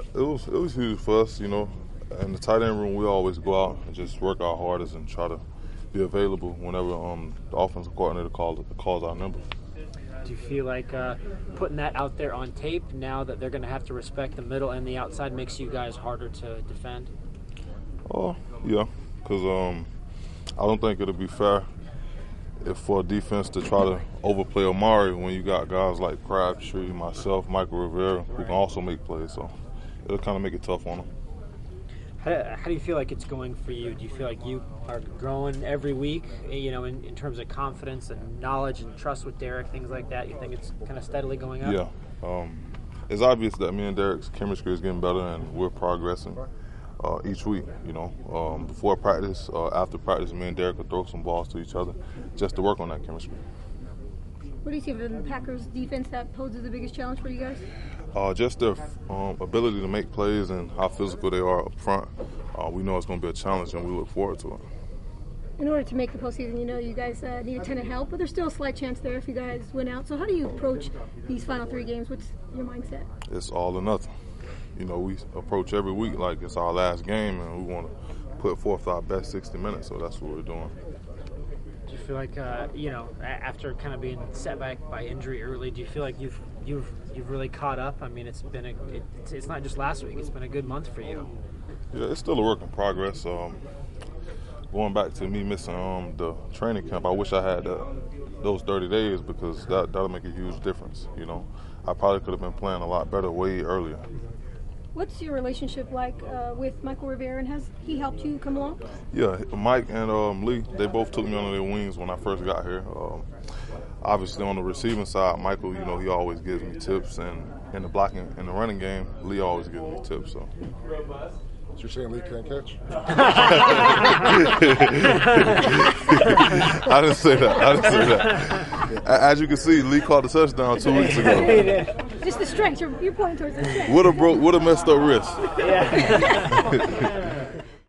It was huge for us, you know. In the tight end room, we always go out and just work our hardest and try to be available whenever the offensive coordinator calls our number. Do you feel like putting that out there on tape now that they're going to have to respect the middle and the outside makes you guys harder to defend? Oh, yeah, because I don't think it'll be fair for a defense to try to overplay Amari when you got guys like Crabtree, myself, Michael Rivera, who can also make plays. So it'll kind of make it tough on them. How do you feel like it's going for you? Do you feel like you are growing every week, you know, in terms of confidence and knowledge and trust with Derek, things like that? You think it's kind of steadily going up? Yeah. It's obvious that me and Derek's chemistry is getting better and we're progressing each week, you know. Before practice, after practice, me and Derek will throw some balls to each other just to work on that chemistry. What do you see from the Packers defense that poses the biggest challenge for you guys? Just their ability to make plays and how physical they are up front. We know it's going to be a challenge, and we look forward to it. In order to make the postseason, you know you guys need a ton of help, but there's still a slight chance there if you guys win out. So how do you approach these final 3 games? What's your mindset? It's all or nothing. You know, we approach every week like it's our last game, and we want to put forth our best 60 minutes, so that's what we're doing. Do you feel like, you know, after kind of being set back by injury early, do you feel like you've really caught up? I mean, it's been it's not just last week; it's been a good month for you. Yeah, it's still a work in progress. Going back to me missing the training camp, I wish I had those 30 days because that'll make a huge difference. You know, I probably could have been playing a lot better way earlier. What's your relationship like with Michael Rivera, and has he helped you come along? Yeah, Mike and Lee, they both took me under their wings when I first got here. Obviously, on the receiving side, Michael, you know, he always gives me tips, and in the blocking, in the running game, Lee always gives me tips. So. So you're saying Lee can't catch? I didn't say that. As you can see, Lee caught the touchdown 2 weeks ago. Just the strength. You're pointing towards the strength. Would have messed up wrist. Yeah.